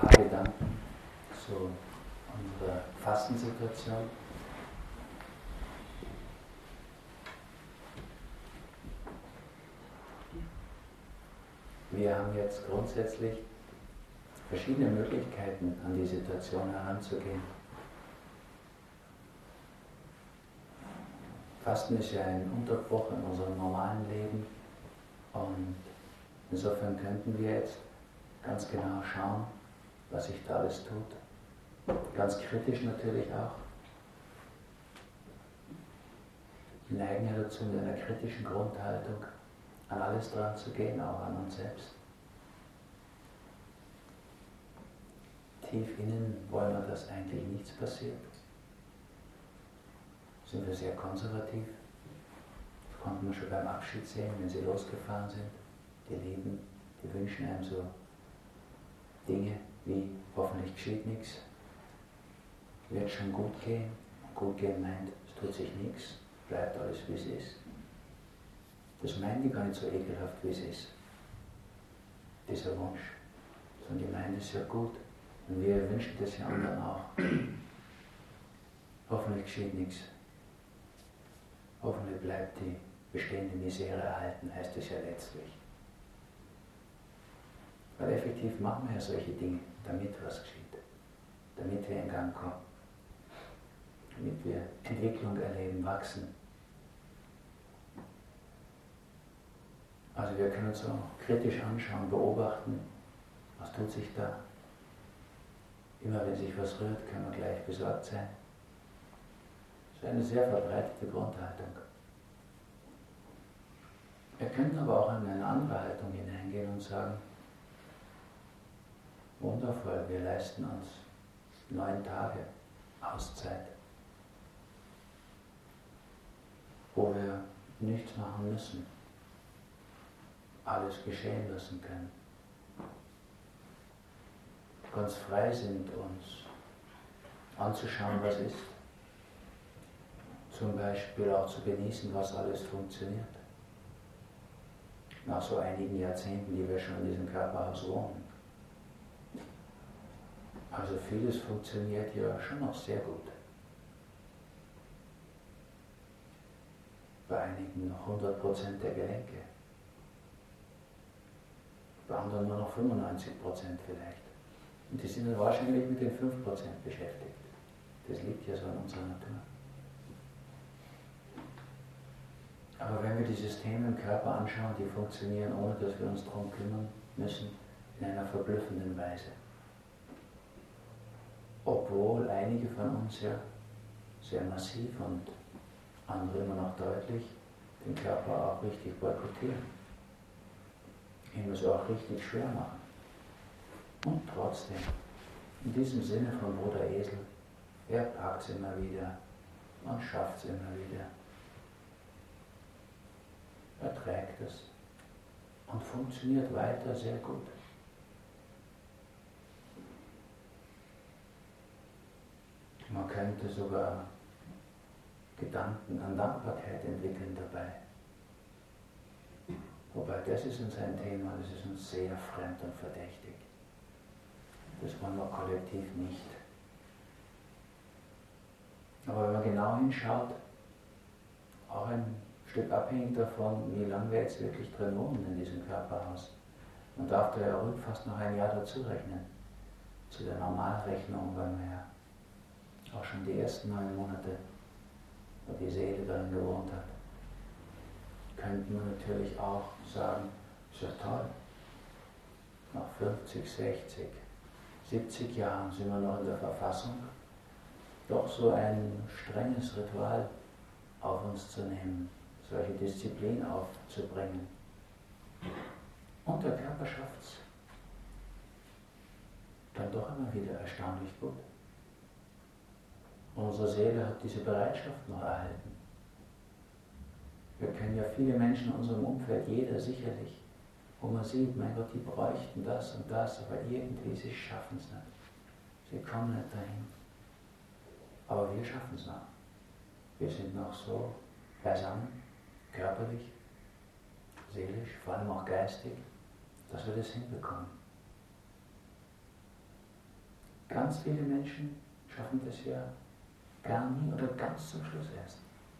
paar Gedanken zu unserer Fastensituation. Wir haben jetzt grundsätzlich verschiedene Möglichkeiten, an die Situation heranzugehen. Fasten ist ja ein Unterbruch in unserem normalen Leben und insofern könnten wir jetzt ganz genau schauen, was sich da alles tut. Ganz kritisch natürlich auch. Wir neigen ja dazu, mit einer kritischen Grundhaltung an alles dran zu gehen, auch an uns selbst. Tief innen wollen wir, dass eigentlich nichts passiert. Sind wir sehr konservativ. Das konnten wir schon beim Abschied sehen, wenn sie losgefahren sind. Die Lieben, die wünschen einem so Dinge wie, hoffentlich geschieht nichts, wird schon gut gehen. Gut gehen meint, es tut sich nichts, bleibt alles wie es ist. Das meinen die gar nicht so ekelhaft, wie es ist, dieser Wunsch. Sondern die meinen es ja gut. Und wir wünschen das ja anderen auch. Hoffentlich geschieht nichts. Hoffentlich bleibt die bestehende Misere erhalten, heißt es ja letztlich. Weil effektiv machen wir ja solche Dinge, damit was geschieht. Damit wir in Gang kommen. Damit wir Entwicklung erleben, wachsen. Also wir können uns so kritisch anschauen, beobachten, was tut sich da. Immer wenn sich was rührt, können wir gleich besorgt sein. Das ist eine sehr verbreitete Grundhaltung. Wir könnten aber auch in eine andere Haltung hineingehen und sagen, wundervoll, wir leisten uns 9 Tage Auszeit, wo wir nichts machen müssen, alles geschehen lassen können, ganz frei sind, uns anzuschauen, was ist, zum Beispiel auch zu genießen, was alles funktioniert. Nach so einigen Jahrzehnten, die wir schon in diesem Körperhaus wohnen. Also vieles funktioniert ja schon noch sehr gut. Bei einigen noch 100% der Gelenke. Bei anderen nur noch 95% vielleicht. Und die sind dann wahrscheinlich mit den 5% beschäftigt. Das liegt ja so in unserer Natur. Aber wenn wir die Systeme im Körper anschauen, die funktionieren, ohne dass wir uns darum kümmern müssen, in einer verblüffenden Weise. Obwohl einige von uns ja sehr massiv und andere immer noch deutlich den Körper auch richtig boykottieren. Ihm es auch richtig schwer machen. Und trotzdem, in diesem Sinne von Bruder Esel, er packt es immer wieder und schafft es immer wieder. Er trägt es und funktioniert weiter sehr gut. Man könnte sogar Gedanken an Dankbarkeit entwickeln dabei. Wobei das ist uns ein Thema, das ist uns sehr fremd und verdächtig. Das wollen wir kollektiv nicht. Aber wenn man genau hinschaut, auch ein Stück abhängig davon, wie lange wir jetzt wirklich drin wohnen in diesem Körperhaus. Man darf da ja ruhig fast noch ein Jahr dazu rechnen, zu der Normalrechnung, weil wir ja auch schon die ersten 9 Monate, wo die Seele darin gewohnt hat, könnten wir natürlich auch sagen, ist ja toll, nach 50, 60, 70 Jahren sind wir noch in der Verfassung, doch so ein strenges Ritual auf uns zu nehmen, solche Disziplin aufzubringen. Und der Körper schafft es dann doch immer wieder erstaunlich gut. Unsere Seele hat diese Bereitschaft noch erhalten. Wir kennen ja viele Menschen in unserem Umfeld, jeder sicherlich, wo man sieht, mein Gott, die bräuchten das und das, aber irgendwie, sie schaffen es nicht. Sie kommen nicht dahin. Aber wir schaffen es noch. Wir sind noch so beisammen, körperlich, seelisch, vor allem auch geistig, dass wir das hinbekommen. Ganz viele Menschen schaffen das ja gar nie oder ganz zum Schluss erst.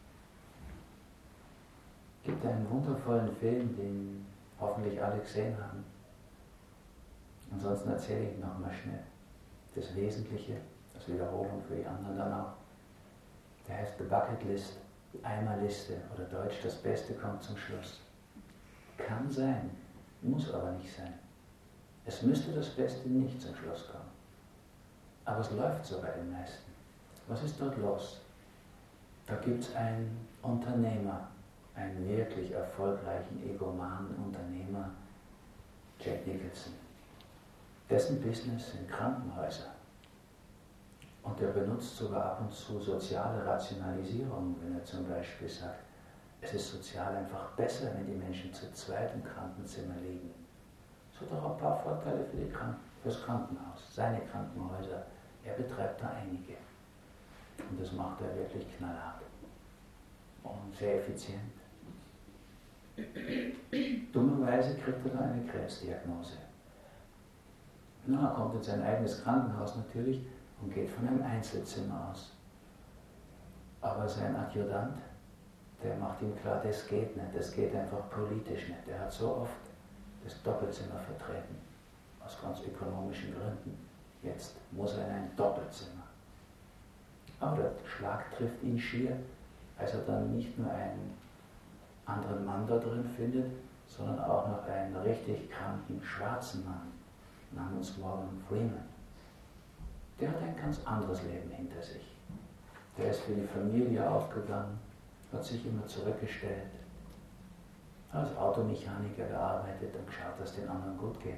Es gibt einen wundervollen Film, den hoffentlich alle gesehen haben. Ansonsten erzähle ich nochmal schnell das Wesentliche, das Wiederholung für die anderen dann auch. Der heißt The Bucket List, die Eimerliste oder Deutsch, das Beste kommt zum Schluss. Kann sein, muss aber nicht sein. Es müsste das Beste nicht zum Schluss kommen. Aber es läuft so bei den meisten. Was ist dort los? Da gibt es einen Unternehmer, einen wirklich erfolgreichen, egomanen Unternehmer, Jack Nicholson. Dessen Business sind Krankenhäuser. Und er benutzt sogar ab und zu soziale Rationalisierung, wenn er zum Beispiel sagt, es ist sozial einfach besser, wenn die Menschen zu zweit im Krankenzimmer liegen. Das hat auch ein paar Vorteile für das Krankenhaus, seine Krankenhäuser. Er betreibt da einige. Und das macht er wirklich knallhart und sehr effizient. Dummerweise kriegt er da eine Krebsdiagnose. Na, er kommt in sein eigenes Krankenhaus natürlich und geht von einem Einzelzimmer aus. Aber sein Adjutant, der macht ihm klar, das geht nicht, das geht einfach politisch nicht. Der hat so oft das Doppelzimmer vertreten, aus ganz ökonomischen Gründen. Jetzt muss er in ein Doppelzimmer. Aber der Schlag trifft ihn schier, als er dann nicht nur einen anderen Mann da drin findet, sondern auch noch einen richtig kranken schwarzen Mann namens Morgan Freeman. Der hat ein ganz anderes Leben hinter sich. Der ist für die Familie aufgegangen, hat sich immer zurückgestellt, als Automechaniker gearbeitet und geschaut, dass es den anderen gut geht.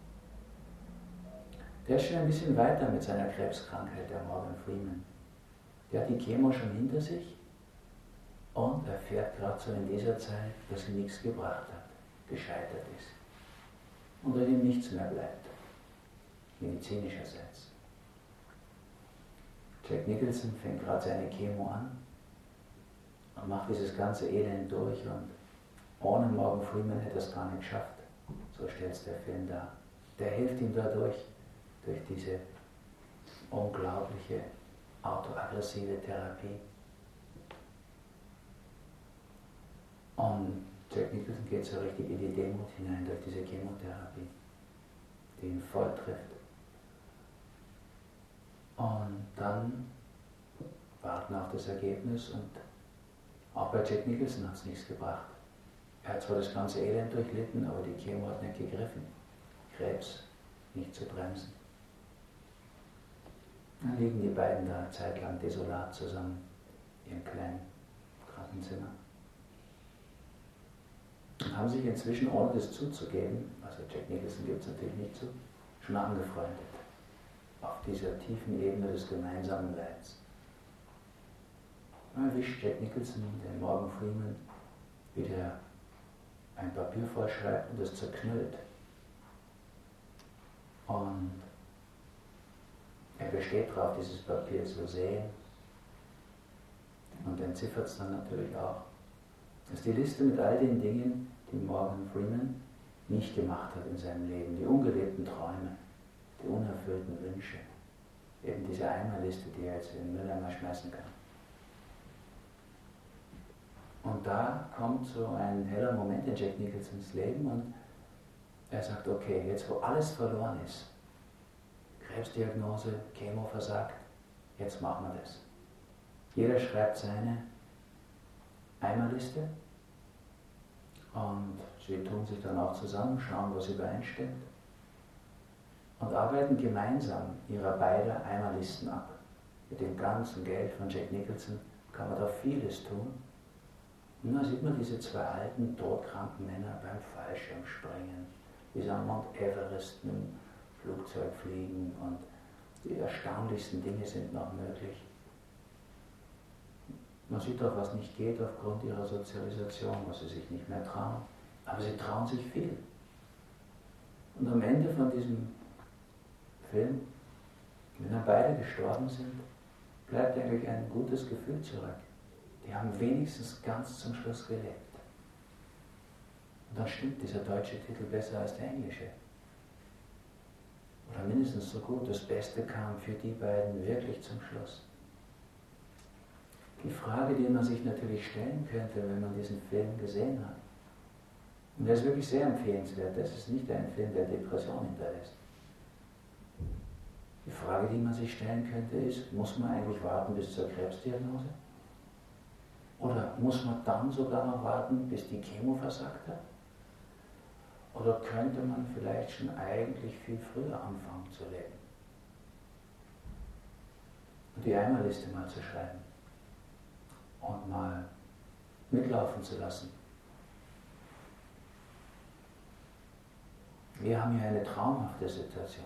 Der ist schon ein bisschen weiter mit seiner Krebskrankheit, der Morgan Freeman. Der hat die Chemo schon hinter sich und erfährt gerade so in dieser Zeit, dass sie nichts gebracht hat, gescheitert ist. Und dass ihm nichts mehr bleibt, medizinischerseits. Jack Nicholson fängt gerade seine Chemo an und macht dieses ganze Elend durch und ohne Morgan Freeman hätte er es gar nicht geschafft. So stellt es der Film dar. Der hilft ihm dadurch, durch diese unglaubliche autoaggressive Therapie. Und Jack Nicholson geht so richtig in die Demut hinein durch diese Chemotherapie, die ihn voll trifft. Und dann warten auf das Ergebnis und auch bei Jack Nicholson hat es nichts gebracht. Er hat zwar das ganze Elend durchlitten, aber die Chemo hat nicht gegriffen. Krebs nicht zu bremsen. Dann liegen die beiden da zeitlang desolat zusammen in ihrem kleinen Krankenzimmer. Und haben sich inzwischen, ohne das zuzugeben, also Jack Nicholson gibt es natürlich nicht zu, schon angefreundet. Auf dieser tiefen Ebene des gemeinsamen Leids. Dann erwischt Jack Nicholson den Morgan Freeman, wie der ein Papier vorschreibt und es zerknüllt. Und er besteht darauf, dieses Papier zu sehen und entziffert es dann natürlich auch. Das ist die Liste mit all den Dingen, die Morgan Freeman nicht gemacht hat in seinem Leben, die ungelebten Träume, die unerfüllten Wünsche. Eben diese Eimerliste, die er jetzt in den Mülleimer schmeißen kann. Und da kommt so ein heller Moment in Jack Nicholsons Leben und er sagt, okay, jetzt wo alles verloren ist, Krebsdiagnose, Chemo versagt, jetzt machen wir das. Jeder schreibt seine Eimerliste und sie tun sich dann auch zusammen, schauen, was übereinstimmt und arbeiten gemeinsam ihrer beider Eimerlisten ab. Mit dem ganzen Geld von Jack Nicholson kann man da vieles tun. Und dann sieht man diese zwei alten, todkranken Männer beim Fallschirmspringen, wie sie am Mount Everest mit dem Flugzeug fliegen und die erstaunlichsten Dinge sind noch möglich. Man sieht auch, was nicht geht aufgrund ihrer Sozialisation, was sie sich nicht mehr trauen. Aber sie trauen sich viel. Und am Ende von diesem Film, wenn dann beide gestorben sind, bleibt eigentlich ein gutes Gefühl zurück. Die haben wenigstens ganz zum Schluss gelebt. Und dann stimmt dieser deutsche Titel besser als der englische. oder mindestens so gut. Das Beste kam für die beiden wirklich zum Schluss. Die Frage, die man sich natürlich stellen könnte, wenn man diesen Film gesehen hat, und der ist wirklich sehr empfehlenswert, das ist nicht ein Film, der Depression hinterlässt. Die Frage, die man sich stellen könnte, ist, muss man eigentlich warten bis zur Krebsdiagnose? Oder muss man dann sogar noch warten, bis die Chemo versagt hat? Oder könnte man vielleicht schon eigentlich viel früher anfangen zu leben? Und die Eimerliste mal zu schreiben und mal mitlaufen zu lassen. Wir haben hier eine traumhafte Situation.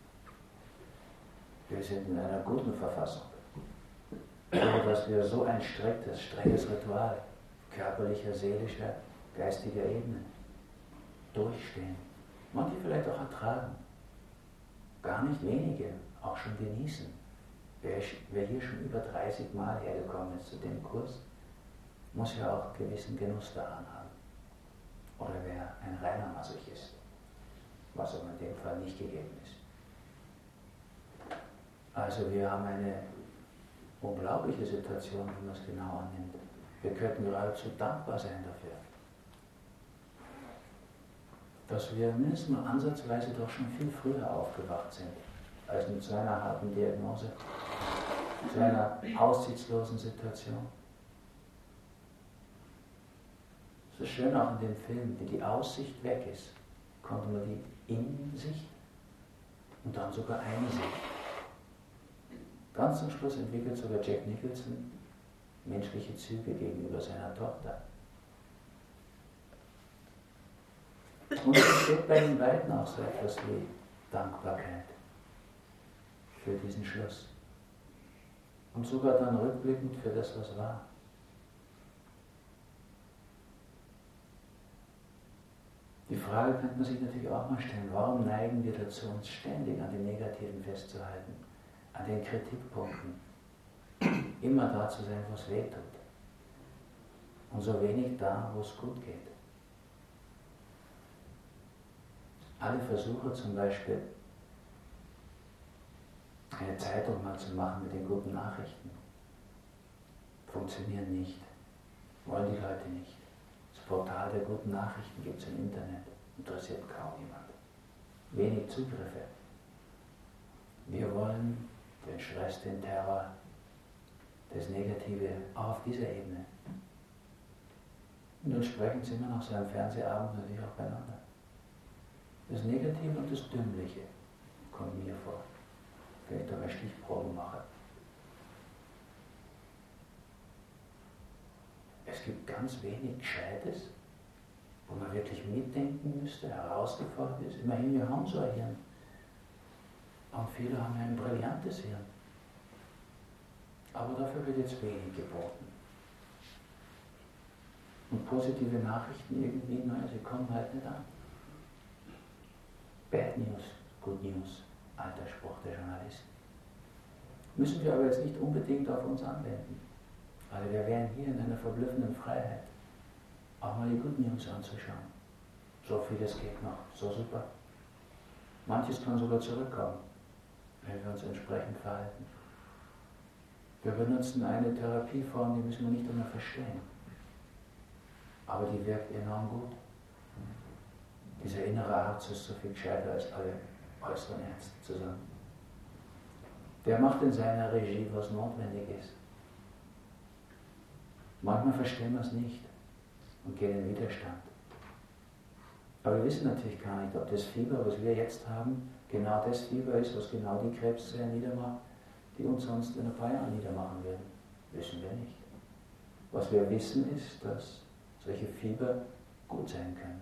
Wir sind in einer guten Verfassung. So, dass wir so ein strenges Ritual körperlicher, seelischer, geistiger Ebene durchstehen. Manche vielleicht auch ertragen. Gar nicht wenige, auch schon genießen. Wer hier schon über 30 Mal hergekommen ist zu dem Kurs, muss ja auch gewissen Genuss daran haben. Oder wer ein reiner Masochist, was aber in dem Fall nicht gegeben ist. Also wir haben eine unglaubliche Situation, wenn man es genau annimmt. Wir könnten geradezu dankbar sein dafür, dass wir mindestens mal ansatzweise doch schon viel früher aufgewacht sind, als mit so einer harten Diagnose, zu einer aussichtslosen Situation. Es ist schön auch in dem Film, wie die Aussicht weg ist, konnte man die Innensicht und dann sogar Einsicht. Ganz zum Schluss entwickelt sogar Jack Nicholson menschliche Züge gegenüber seiner Tochter. Und es steht bei den beiden auch so etwas wie Dankbarkeit für diesen Schluss. Und sogar dann rückblickend für das, was war. Die Frage könnte man sich natürlich auch mal stellen, warum neigen wir dazu, uns ständig an den Negativen festzuhalten, an den Kritikpunkten, immer da zu sein, wo es weh tut und so wenig da, wo es gut geht. Alle Versuche zum Beispiel, eine Zeitung mal zu machen mit den guten Nachrichten, funktionieren nicht, wollen die Leute nicht. Das Portal der guten Nachrichten gibt es im Internet, interessiert kaum jemand. Wenig Zugriffe. Wir wollen den Stress, den Terror, das Negative auch auf dieser Ebene. Und entsprechend sind wir nach so einem Fernsehabend natürlich auch beieinander. Das Negative und das Dümmliche kommt mir vor, wenn ich da mal Stichproben mache. Es gibt ganz wenig Gescheites, wo man wirklich mitdenken müsste, herausgefordert ist. Immerhin, wir haben so ein Hirn. Und viele haben ein brillantes Hirn. Aber dafür wird jetzt wenig geboten. Und positive Nachrichten irgendwie, nein, sie kommen halt nicht an. Bad News, Good News, alter Spruch der Journalisten. Müssen wir aber jetzt nicht unbedingt auf uns anwenden. Also wir wären hier in einer verblüffenden Freiheit, auch mal die Good News anzuschauen. So vieles geht noch, so super. Manches kann sogar zurückkommen, wenn wir uns entsprechend verhalten. Wir benutzen eine Therapieform, die müssen wir nicht immer verstehen. Aber die wirkt enorm gut. Dieser innere Arzt ist so viel gescheiter als alle äußeren Ärzte zusammen. Der macht in seiner Regie, was notwendig ist. Manchmal verstehen wir es nicht und gehen in Widerstand. Aber wir wissen natürlich gar nicht, ob das Fieber, was wir jetzt haben, genau das Fieber ist, was genau die Krebszellen niedermacht, die uns sonst in ein paar Jahren niedermachen werden. Wissen wir nicht. Was wir wissen ist, dass solche Fieber gut sein können.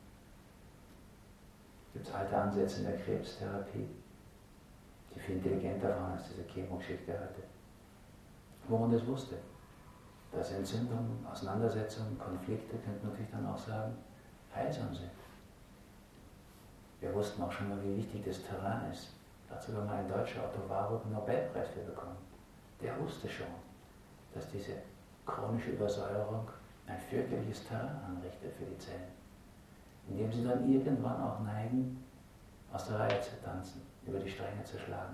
Es gibt alte Ansätze in der Krebstherapie, die viel intelligenter waren als diese Chemogeschichte heute. Wo man das wusste. Dass Entzündungen, Auseinandersetzungen, Konflikte, könnte man natürlich dann auch sagen, heilsam sind. Wir wussten auch schon mal, wie wichtig das Terrain ist. Da hat sogar mal ein deutscher Otto Warburg einen Nobelpreis für bekommen. Der wusste schon, dass diese chronische Übersäuerung ein fürchterliches Terrain anrichtet für die Zellen, indem sie dann irgendwann auch neigen, aus der Reihe zu tanzen, über die Stränge zu schlagen.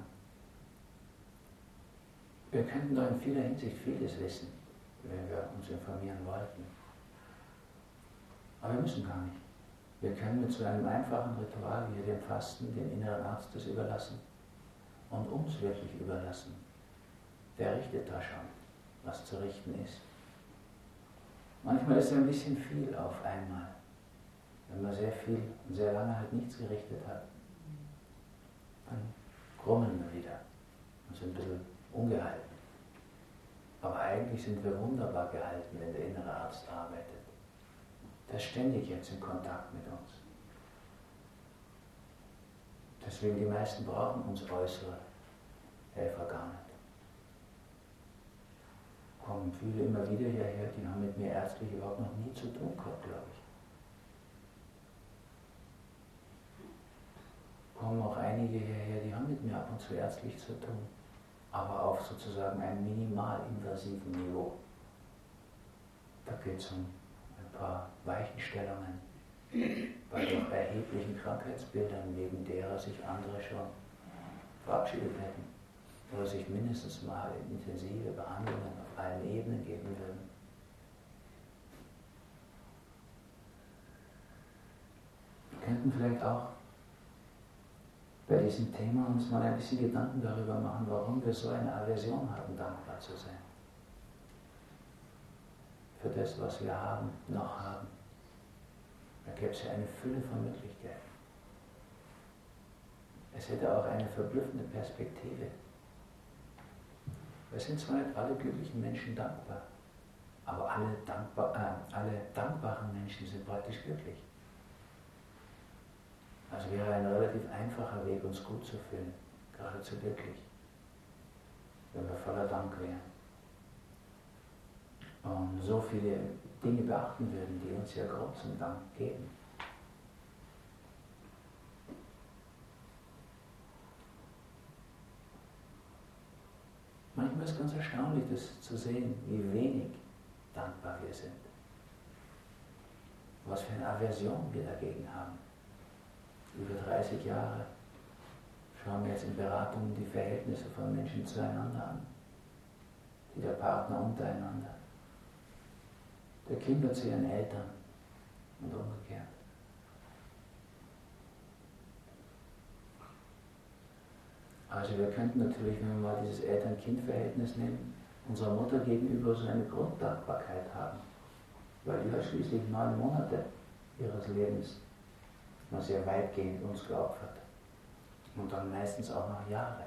Wir könnten da in vieler Hinsicht vieles wissen, wenn wir uns informieren wollten. Aber wir müssen gar nicht. Wir können mit so einem einfachen Ritual wie dem Fasten dem inneren Arzt das überlassen und uns wirklich überlassen. Der richtet da schon, was zu richten ist. Manchmal ist es ein bisschen viel auf einmal, wenn man sehr viel und sehr lange halt nichts gerichtet hat. Dann grummeln wir wieder und sind ein bisschen ungehalten. Aber eigentlich sind wir wunderbar gehalten, wenn der innere Arzt arbeitet. Der ist ständig jetzt in Kontakt mit uns. Deswegen die meisten brauchen uns äußere Helfer gar nicht. Kommen viele immer wieder hierher, die haben mit mir ärztlich überhaupt noch nie zu tun gehabt, glaube ich. Kommen auch einige hierher, die haben mit mir ab und zu ärztlich zu tun, aber auf sozusagen einem minimalinvasiven Niveau. Da geht es um ein paar Weichenstellungen bei doch erheblichen Krankheitsbildern, wegen derer sich andere schon verabschiedet hätten oder sich mindestens mal intensive Behandlungen auf allen Ebenen geben würden. Wir könnten vielleicht auch bei diesem Thema uns mal ein bisschen Gedanken darüber machen, warum wir so eine Aversion haben, dankbar zu sein. Für das, was wir haben, noch haben. Da gäbe es ja eine Fülle von Möglichkeiten. Es hätte auch eine verblüffende Perspektive. Wir sind zwar nicht alle glücklichen Menschen dankbar, aber alle dankbaren Menschen sind praktisch glücklich. Also wäre ein relativ einfacher Weg, uns gut zu fühlen, geradezu glücklich, wenn wir voller Dank wären. Und so viele Dinge beachten würden, die uns ja Grund zum Dank geben. Manchmal ist es ganz erstaunlich, das zu sehen, wie wenig dankbar wir sind. Was für eine Aversion wir dagegen haben. Über 30 Jahre schauen wir jetzt in Beratungen die Verhältnisse von Menschen zueinander an, die der Partner untereinander, der Kinder zu ihren Eltern und umgekehrt. Also wir könnten natürlich, wenn wir mal dieses Eltern-Kind-Verhältnis nehmen, unserer Mutter gegenüber so eine Grunddankbarkeit haben, weil die hat schließlich 9 Monate ihres Lebens nur sehr weitgehend uns geopfert und dann meistens auch noch Jahre.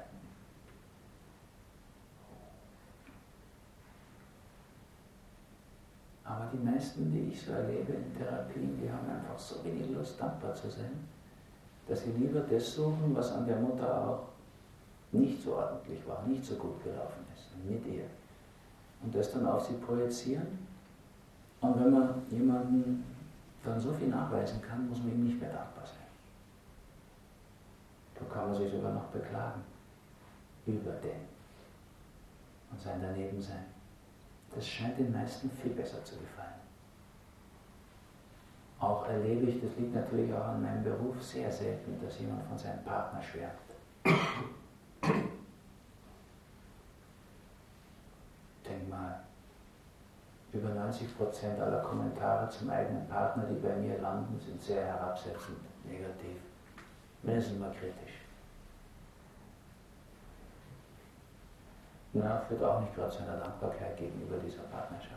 Aber die meisten, die ich so erlebe in Therapien, die haben einfach so wenig Lust, dankbar zu sein, dass sie lieber das suchen, was an der Mutter auch nicht so ordentlich war, nicht so gut gelaufen ist mit ihr. Und das dann auf sie projizieren. Und wenn man jemanden dann so viel nachweisen kann, muss man ihm nicht mehr dankbar sein. Da kann man sich sogar noch beklagen über den und sein Danebensein. Das scheint den meisten viel besser zu gefallen. Auch erlebe ich, das liegt natürlich auch an meinem Beruf, sehr selten, dass jemand von seinem Partner schwärmt. Denk mal, über 90% aller Kommentare zum eigenen Partner, die bei mir landen, sind sehr herabsetzend, negativ, mindestens mal kritisch. Na, führt auch nicht gerade zu einer Dankbarkeit gegenüber dieser Partnerschaft.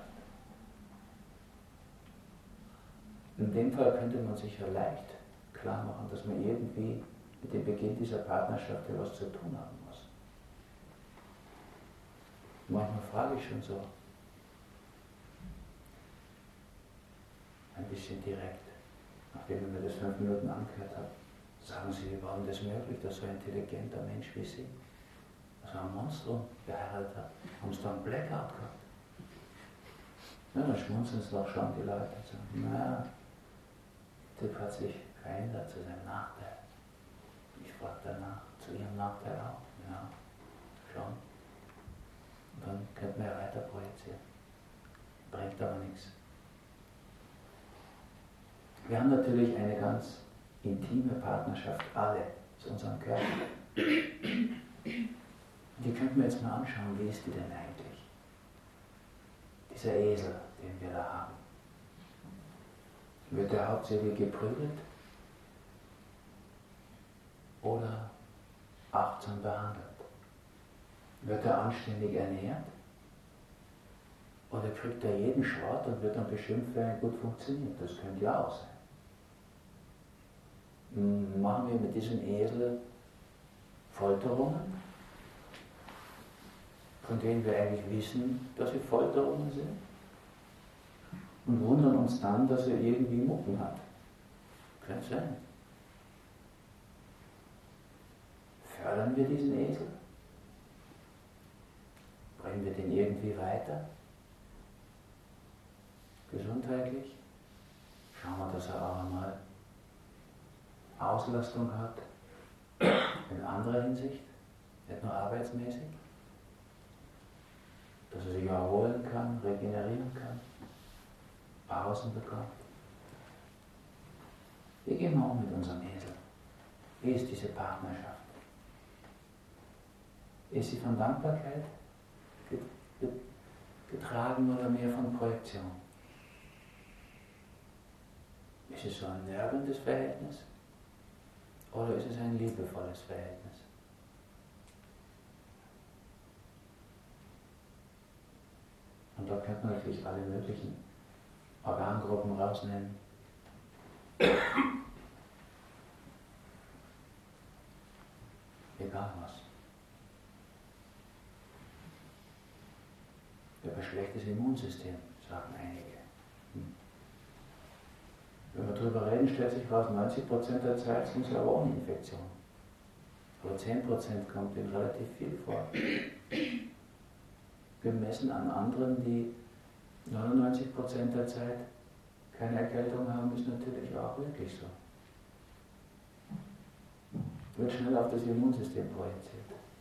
In dem Fall könnte man sich ja leicht klar machen, dass man irgendwie mit dem Beginn dieser Partnerschaft etwas zu tun haben muss. Manchmal frage ich schon so, ein bisschen direkt, nachdem ich mir das 5 Minuten angehört habe, sagen Sie, warum das möglich, dass so ein intelligenter Mensch wie Sie, also ein Monstrum geheiratet hat, haben Sie da einen Blackout gehabt? Ja, dann schmunzeln es doch schon die Leute und sagen, naja, der Typ hat sich verändert zu seinem Nachteil. Ich frage danach, zu Ihrem Nachteil auch? Ja, schon. Und dann könnte man ja weiter projizieren. Bringt aber nichts. Wir haben natürlich eine ganz intime Partnerschaft, alle aus unserem Körper. Und die könnten wir jetzt mal anschauen, wie ist die denn eigentlich? Dieser Esel, den wir da haben. Wird der hauptsächlich geprügelt oder achtsam behandelt? Wird er anständig ernährt? Oder kriegt er jeden Schrott und wird dann beschimpft, weil er gut funktioniert? Das könnte ja auch sein. Machen wir mit diesem Esel Folterungen, von denen wir eigentlich wissen, dass sie Folterungen sind, und wundern uns dann, dass er irgendwie Mucken hat. Kann sein. Fördern wir diesen Esel? Bringen wir den irgendwie weiter? Gesundheitlich? Schauen wir, dass er auch einmal Auslastung hat, in anderer Hinsicht, nicht nur arbeitsmäßig, dass er sich erholen kann, regenerieren kann, Pausen bekommt. Wie gehen wir um mit unserem Esel? Wie ist diese Partnerschaft? Ist sie von Dankbarkeit getragen oder mehr von Projektion? Ist es so ein nörgelndes Verhältnis oder ist es ein liebevolles Verhältnis? Und da könnte man natürlich alle möglichen Organgruppen rausnehmen. Egal was. Wir haben ein schlechtes Immunsystem, sagen einige. Wenn wir darüber reden, stellt sich raus, 90% der Zeit sind es aber ohne Infektion. Aber 10% kommt ihnen relativ viel vor. Gemessen an anderen, die 99% der Zeit keine Erkältung haben, ist natürlich auch wirklich so. Wird schnell auf das Immunsystem projiziert.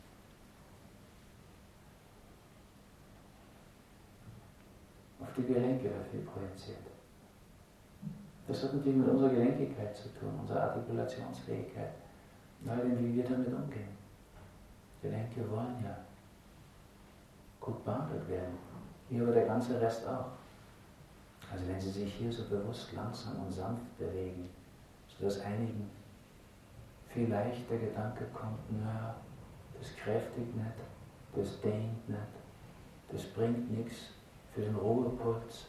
Auf die Gelenke wird viel projiziert. Das hat natürlich mit unserer Gelenkigkeit zu tun, unserer Artikulationsfähigkeit, wie wir damit umgehen. Gelenke wollen ja gut behandelt werden. Hier aber der ganze Rest auch. Also wenn Sie sich hier so bewusst langsam und sanft bewegen, sodass einigen vielleicht der Gedanke kommt, naja, das kräftigt nicht, das dehnt nicht, das bringt nichts für den Ruhepuls,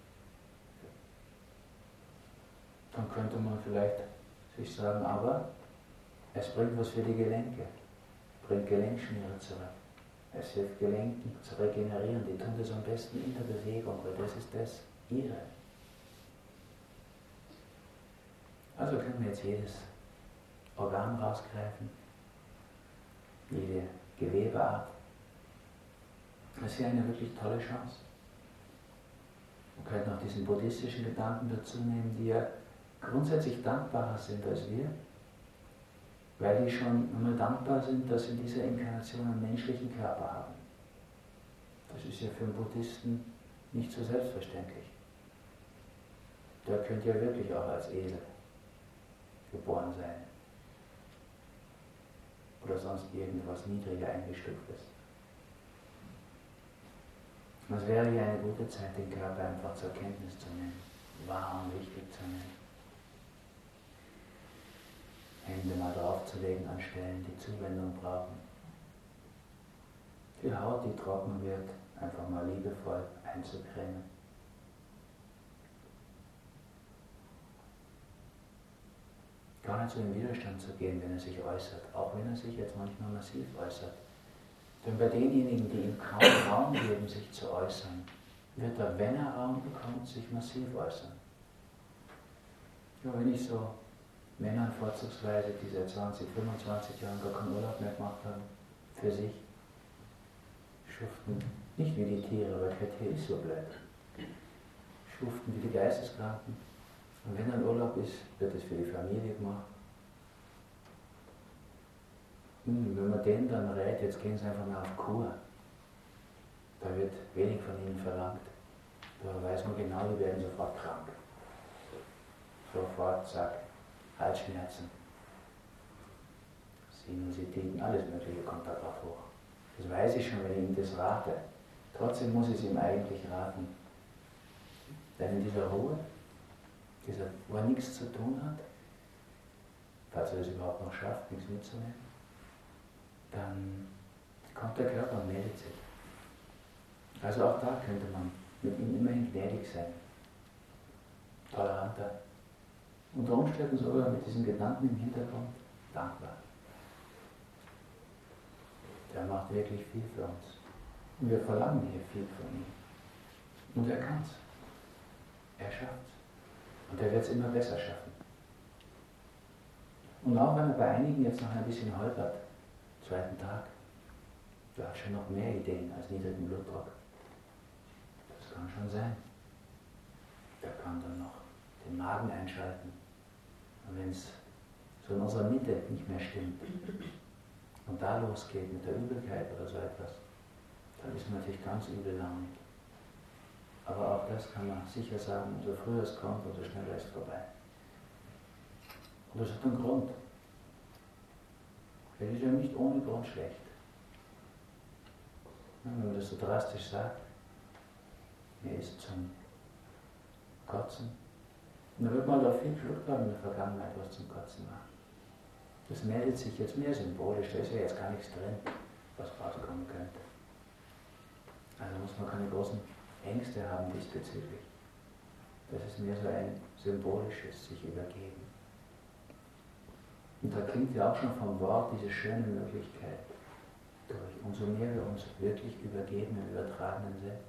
dann könnte man vielleicht sich sagen, aber es bringt was für die Gelenke, bringt Gelenkschmiere zurück. Es hilft Gelenken zu regenerieren, die tun das am besten in der Bewegung, weil das ist das ihre. Also können wir jetzt jedes Organ rausgreifen, jede Gewebeart. Das ist ja eine wirklich tolle Chance. Man könnte noch diesen buddhistischen Gedanken dazu nehmen, die ja grundsätzlich dankbarer sind als wir, weil die schon einmal dankbar sind, dass sie in dieser Inkarnation einen menschlichen Körper haben. Das ist ja für einen Buddhisten nicht so selbstverständlich. Der könnte ja wirklich auch als Esel geboren sein. Oder sonst irgendwas niedriger eingestuftes. Es wäre ja eine gute Zeit, den Körper einfach zur Kenntnis zu nehmen, wahr und wichtig zu nehmen. Hände mal draufzulegen an Stellen, die Zuwendung brauchen. Die Haut, die trocken wird, einfach mal liebevoll einzucremen. Gar nicht so in Widerstand zu gehen, wenn er sich äußert, auch wenn er sich jetzt manchmal massiv äußert. Denn bei denjenigen, die ihm kaum Raum geben, sich zu äußern, wird er, wenn er Raum bekommt, sich massiv äußern. Ja, wenn ich so Männern vorzugsweise, die seit 20, 25 Jahren gar keinen Urlaub mehr gemacht haben, für sich, schuften, nicht wie die Tiere, weil kein Tier ist so blöd, schuften wie die Geisteskranken. Und wenn ein Urlaub ist, wird es für die Familie gemacht. Wenn man denen dann rät, jetzt gehen sie einfach mal auf Kur, da wird wenig von ihnen verlangt. Da weiß man genau, die werden sofort krank. Sofort, zack, Halsschmerzen. Sinusitäten, alles Mögliche kommt da drauf hoch. Das weiß ich schon, wenn ich ihm das rate. Trotzdem muss ich es ihm eigentlich raten. Denn in dieser Ruhe, wo er nichts zu tun hat, falls er es überhaupt noch schafft, nichts mitzunehmen, dann kommt der Körper und meldet sich. Also auch da könnte man mit ihm immerhin gnädig sein, toleranter. Unter Umständen sogar mit diesen Gedanken im Hintergrund dankbar. Der macht wirklich viel für uns. Und wir verlangen hier viel von ihm. Und er kann es. Er schafft es. Und er wird es immer besser schaffen. Und auch wenn er bei einigen jetzt noch ein bisschen holpert, zweiten Tag, der hat schon noch mehr Ideen als niedrigen Blutdruck. Das kann schon sein. Der kann dann noch den Magen einschalten. Und wenn es so in unserer Mitte nicht mehr stimmt und da losgeht mit der Übelkeit oder so etwas, dann ist man natürlich ganz übellaunig. Aber auch das kann man sicher sagen, umso früher es kommt, umso schneller ist es vorbei. Und das hat einen Grund. Es ist ja nicht ohne Grund schlecht. Wenn man das so drastisch sagt, mir ist zum Kotzen. Und da wird man doch viel Glück haben in der Vergangenheit, was zum Kotzen war. Das meldet sich jetzt mehr symbolisch, da ist ja jetzt gar nichts drin, was rauskommen könnte. Also muss man keine großen Ängste haben diesbezüglich. Das ist mehr so ein symbolisches sich übergeben. Und da klingt ja auch schon vom Wort diese schöne Möglichkeit durch. Umso mehr wir uns wirklich übergeben im übertragenen Sinn,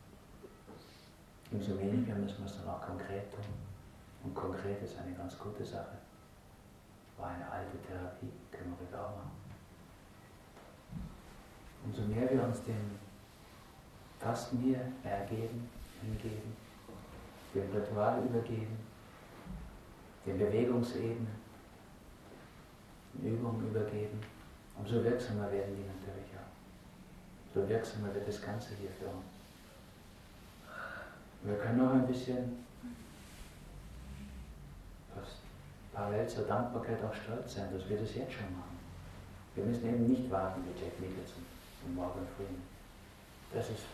umso weniger müssen wir es dann auch konkret tun. Und konkret ist eine ganz gute Sache. War eine alte Therapie, können wir auch machen. Umso mehr wir uns dem Fasten hier ergeben, hingeben, dem Ritual übergeben, den Bewegungsebenen, den Übungen übergeben, umso wirksamer werden die natürlich auch. So wirksamer wird das Ganze hier für uns. Wir können auch ein bisschen, fast parallel zur Dankbarkeit auch stolz sein, dass wir das jetzt schon machen. Wir müssen eben nicht warten wie Jack Nicholson und Morgan Freeman. Das ist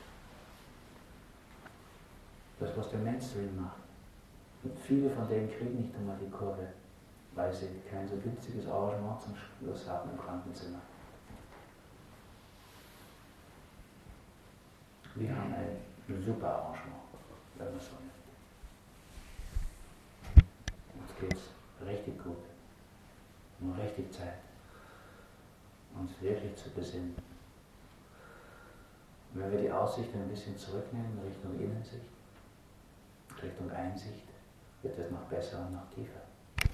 das, was der Mainstream macht. Und viele von denen kriegen nicht einmal die Kurve, weil sie kein so günstiges Arrangement zum Schluss haben im Krankenzimmer. Wir haben ein super Arrangement, wenn man so nimmt. Uns geht es richtig gut. Nur richtig Zeit, uns wirklich zu besinnen. Und wenn wir die Aussicht ein bisschen zurücknehmen, Richtung Innensicht, Richtung Einsicht, wird es noch besser und noch tiefer.